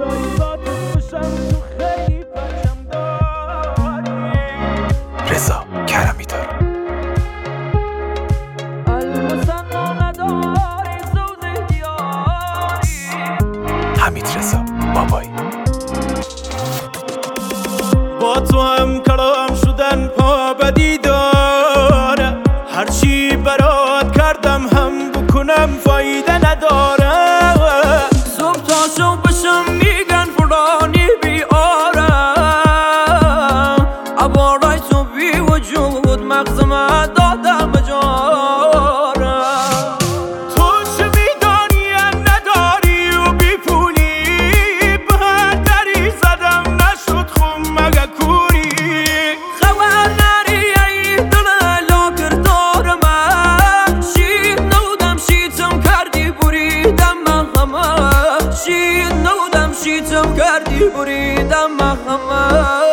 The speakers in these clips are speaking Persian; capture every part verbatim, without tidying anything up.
رضا کرمی داره. حمید رضا بابایی. با تو هم کلام شدن پا بدی داره، هرچی برات کردم هم بکنم فایده نداره. صبح تا شب بشم میگن فلانی بیاره، عبارای تو بی وجود مغزم دادم بجاره. تو چه میدانی نداری و بی پولی، به هر دری زدم نشد خون مگه کوری. خبر نری ای دل لاکر دار من، شید نودم شیتم کردی بریدم من همه. شید نودم شیتم کردی بریدم من همه.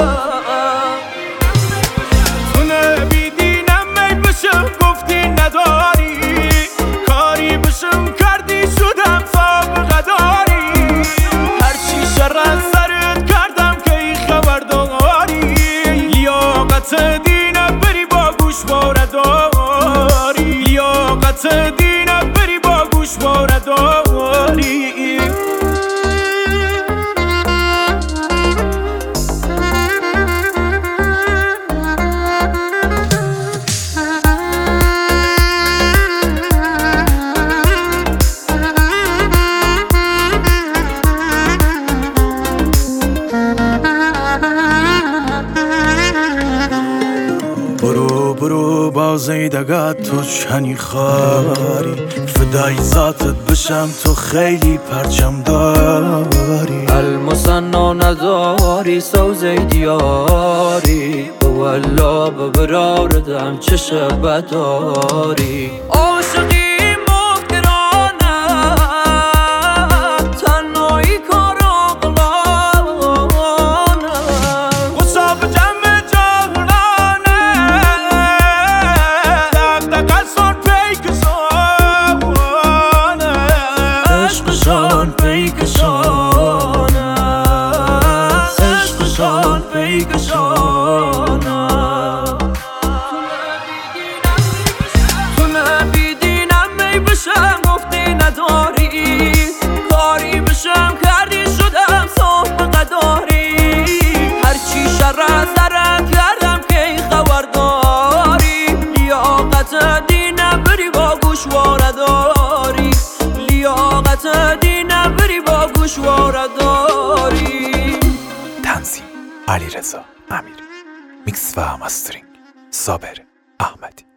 تو نبیدینم می بشم گفتی نداری، کاری بشم کردی شدم سابقه داری. هرچی شر از سرت کردم که ای خبر داری، لیاقت دینم بری با گوش بارداری. لیاقت دینم بری با گوش بارداری. برو برو بازی دگت تو چنی خاری، فدای ذاتت بشم تو خیلی پرچم داری. المصنع نداری سوزه دیاری، والله ببراردم چه شبه داری. عاشقی مفترانه تنهایی کار عقلانه، غصه به جمع جهلانه دقدقه سان پیکشانه. عشقشان پیکشانه، عشقشان پیکشانه. تو نبیدینم می بشم گفتی نداری، کاری بشم کردی شدم سابقه داری. هرچی شر از سرت کردم که ای خبر داری، لیاقت دینم بری با گوشواره داری. لیاقت دینم بری با گوشواره داری. تنظیم علی رضا امیری، میکس و مسترینگ صابر احمدی.